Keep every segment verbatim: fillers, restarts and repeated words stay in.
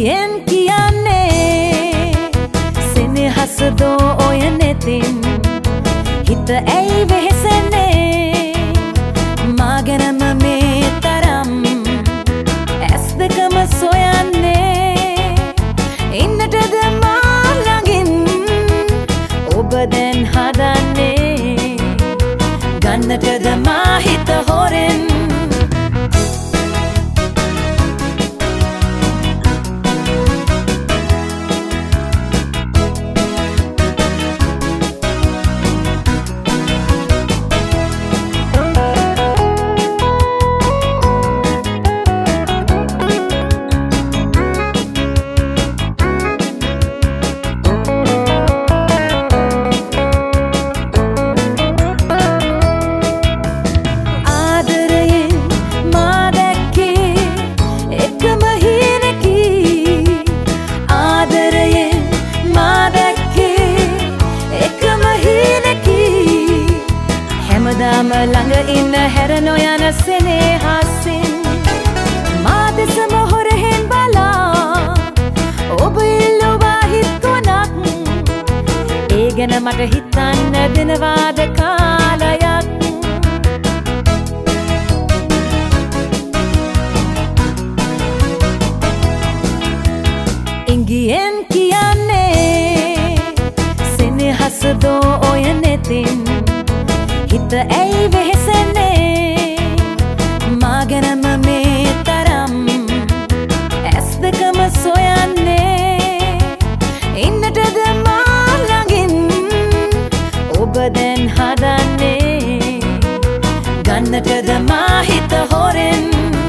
ඉංගියෙන් කියන්නේ සෙනෙහස දෝ ඔය නෙතින් හිත ඇයි වෙහෙසෙන්නේ මා ගැනම මේ තරම් ඇස් දෙකම සොයන්නේ ඉන්නටද මා ළඟින් ඔබ දැන් හදන්නේ ගන්නටද මා හිත හොරෙන් හැමදාම ළඟ ඉන්න හැර නොයන සෙනෙහසින් මා දෙසම හොරෙන් බලා ඔබ ඉල්ලුවා හිත් තුනක් ඒ ගැන මට හිතන්න දෙනවාද කාලයක් ඉංගියෙන් කියන්නේ සෙනෙහස දෝ ඔය නෙතින් හිත ඇයි වෙහෙසෙන්නේ මා ගැනම මේ තරම් ඇස් දෙකම සොයන්නේ ඉන්නටද මා ළඟින් ඔබ දැන් හදන්නේ ගන්නටද මා හිත හොරෙන්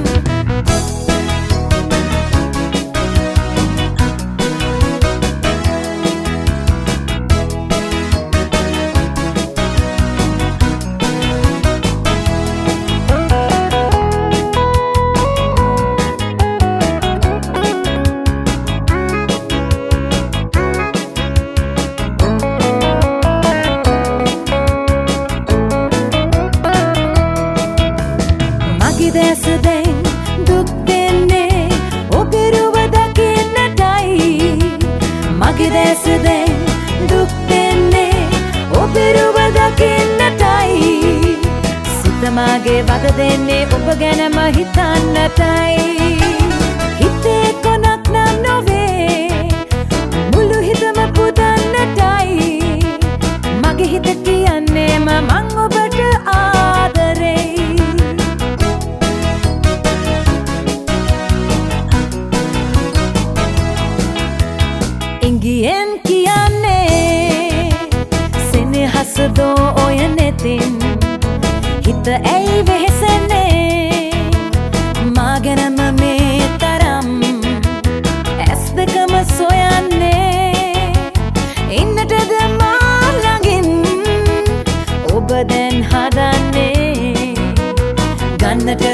දැසදෙන් දුක් දෙන්නේ ඔබේ රුව දකින්නටයි මගේ දැසදෙන් දුක් දෙන්නේ ඔබේ රුව දකින්නටයි සිත මාගේ වද දෙන්නේ ඔබ ගැනම හිතන්නටයි හිතේ කොනක් නම් නොවේ මුළු හිතම පුදන්නටයි මගේ හිත කියන්නේ මං ඔබට ආදරෙයි ඉංගියෙන් කියන්නේ සෙනෙහස දෝ ඔය නෙතින් හිත ඇයි වෙහෙසෙන්නේ මා ගැනම මේ තරම් ඇස් දෙකම සොයන්නේ ඉන්නටද මා ළඟින් ඔබ දැන් හදන්නේ ගන්නට